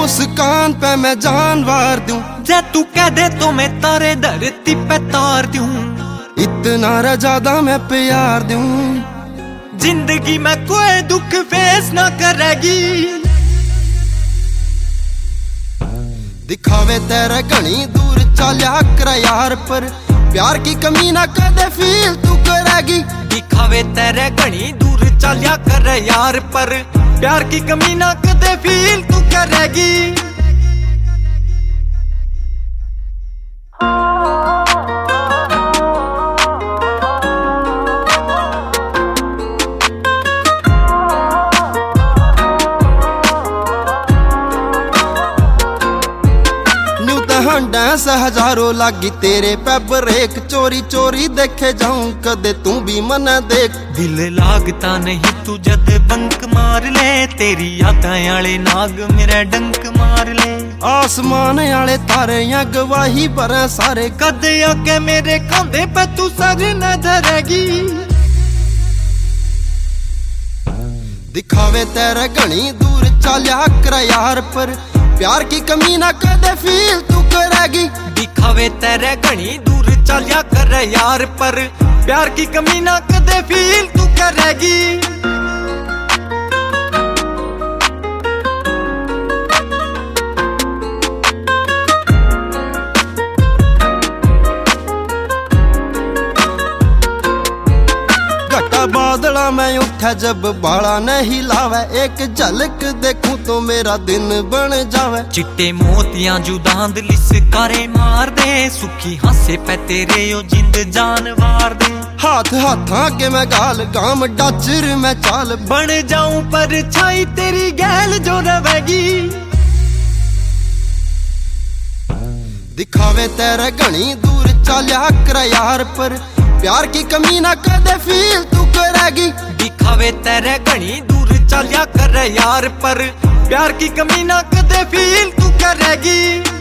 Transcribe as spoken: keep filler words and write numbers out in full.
मुस्कान पे मैं जान वार दूं, जे तू कह दे तो मैं तारे धरती पे तार दूं, इतना ज्यादा मैं प्यार दूं, जिंदगी में कोई दुख फेस ना करेगी। दिखावे तेरे घनी दूर चलिया कर यार, पर प्यार की कमी ना कदे फील तू करेगी। दिखावे तेरे घनी दूर चलिया कर यार, पर प्यार की कमी ना कदे फील तू करेगी। डांस हजारों लागी तेरे पे ब्रेक, चोरी चोरी देखे जाऊं कदे तू भी मन देख। दिल लागता नहीं तू जद बंक मार ले, तेरी यादां आले नाग मेरा डंक मार ले। आसमान आले तारे या गवाही पर सारे, कदे आके मेरे कंधे पे तू सर न धरेगी। दिखावे तेरे घनी दूर चलिया कर यार, पर प्यार की कमी ना कदे फील तू करेगी। दिखावे तेरे घनी दूर चलिया कर यार, पर प्यार की कमी ना कदे फील तू करेगी। बादला में उठा जब बाला नहीं लावे, एक झलक देखूं तो मेरा दिन बन जावे। चिट्टे मोतियां जू दांद लिसकारे मार दे, सुखी हासे पे तेरे ओ जिंद जान वार दे। हाथ हाथा के मैं गाल गाम डाचर में चाल, बन जाऊं पर छाई तेरी गैल जो रवेगी। दिखावे तेरे घनी दूर चलिया कर यार, पर प्यार की कमी ना कदे फील तू करेगी। दिखावे तेरे घनी दूर चलिया कर यार, पर प्यार की कमी ना कदे फील तू करेगी।